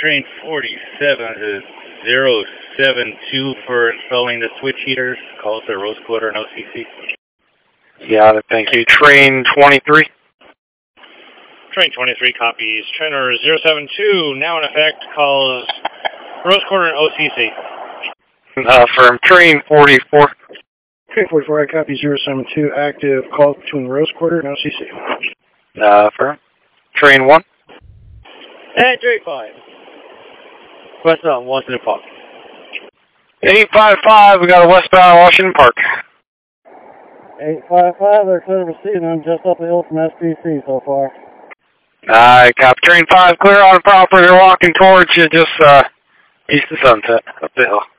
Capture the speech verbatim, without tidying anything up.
train forty-seven is zero seven two for installing the switch heaters. Call to Rose Quarter and O C C. Got it, thank you. Train twenty-three? Train twenty-three copies. Trainer zero seven two, now in effect, calls Rose Quarter and O C C. Uh, from train forty-four? Train forty-four, I copy zero seven two, active, call between Rose Quarter and O C C. Uh, from train one? And train five. Westbound Washington Park. eight five five, we got a westbound Washington Park. eight five five, they're clear to see them just up the hill from S P C so far. Alright, copy. Train five, clear on property. They're walking towards you, just uh, east of Sunset, up the hill.